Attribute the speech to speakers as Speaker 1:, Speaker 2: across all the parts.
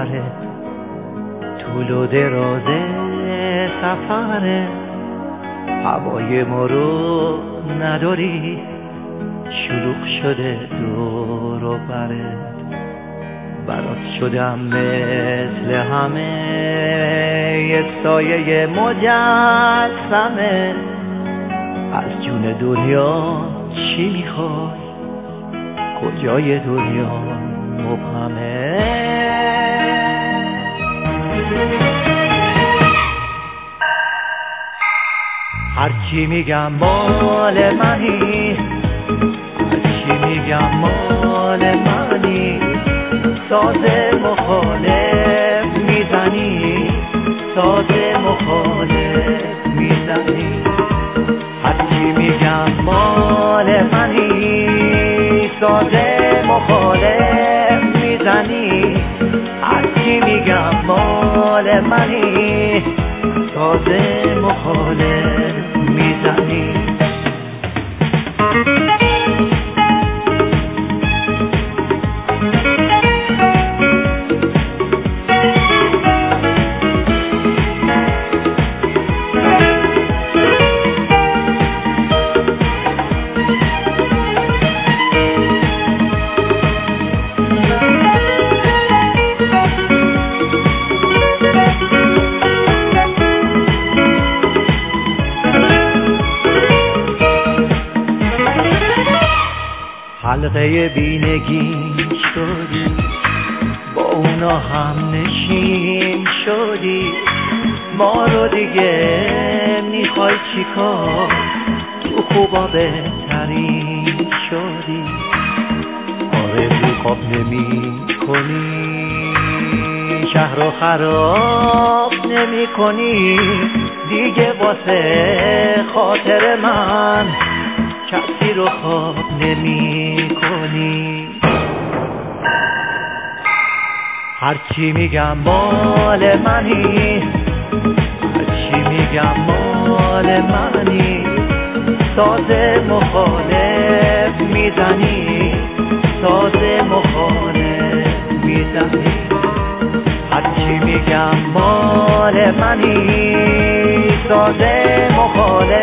Speaker 1: بره، طول و دراز سفره، هوای ما رو نداری، شلوغ شده دور و بره. برات شدم مثل همه، یک سایه مجسمه. از جون دنیا چی میخوای؟ کجای دنیا مبهمه. هرچی میگم مال منی، هرچی میگم مال منی، ساز مخالف میزنی، ساز مخالف میزنی. هرچی میگم مال منی، ساز مخالف میزنی. هرچی میگم مال منی، ساز مخالف میزنی. حلقه بینگی شدی، با اونا هم نشین شدی. ما رو دیگه میخوای چیکار؟ تو خوبا بهترین شدی. آرزو خواب نمی کنی، شهر رو خراب نمی کنی. دیگه واسه خاطر من کسی رو خواب نمی کنی. هرچی میگم مال منی، هرچی میگم مال منی، ساز مخالف میزنی، ساز مخالف میزنی. هرچی میگم مال منی، ساز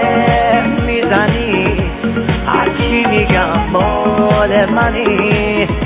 Speaker 1: مخالف میزنی. هرچی میگم مال منی،